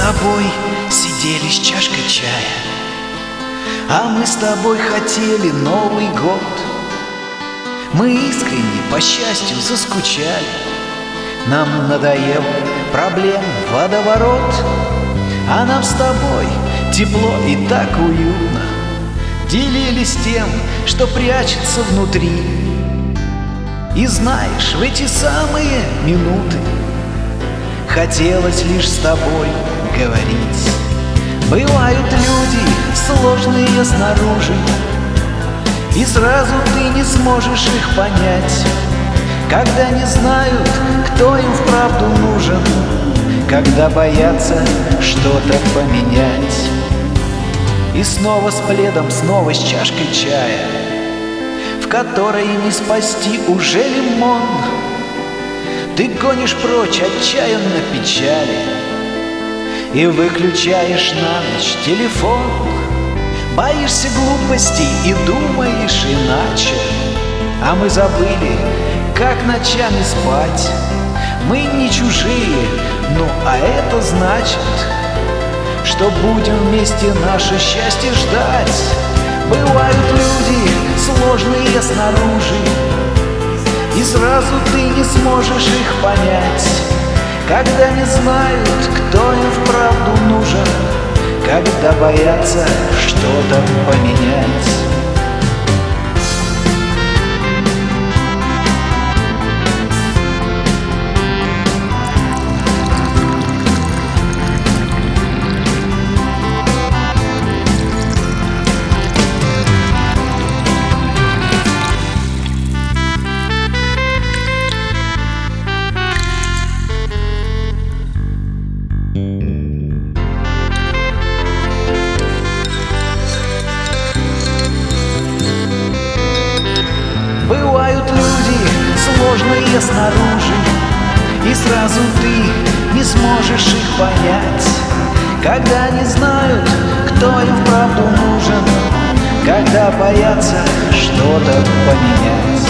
тобой сидели с чашкой чая, а мы с тобой хотели Новый год. Мы искренне, по счастью, заскучали. Нам надоел проблем водоворот, а нам с тобой тепло и так уютно. Делились тем, что прячется внутри. И знаешь, в эти самые минуты хотелось лишь с тобой говорить. Бывают люди сложные снаружи, и сразу ты не сможешь их понять, когда не знают, кто им вправду нужен, когда боятся что-то поменять. И снова с пледом, снова с чашкой чая, в которой не спасти уже лимон. Ты гонишь прочь отчаянно печали и выключаешь на ночь телефон. Боишься глупостей и думаешь иначе, а мы забыли, как ночами спать. Мы не чужие, ну а это значит, что будем вместе наше счастье ждать. Бывают люди сложные снаружи, и сразу ты не сможешь их понять, когда не знают, кто им вправду нужен, когда боятся что-то поменять. Бывают люди сложные снаружи, и сразу ты не сможешь их понять, когда не знают, кто им вправду нужен, когда боятся что-то поменять.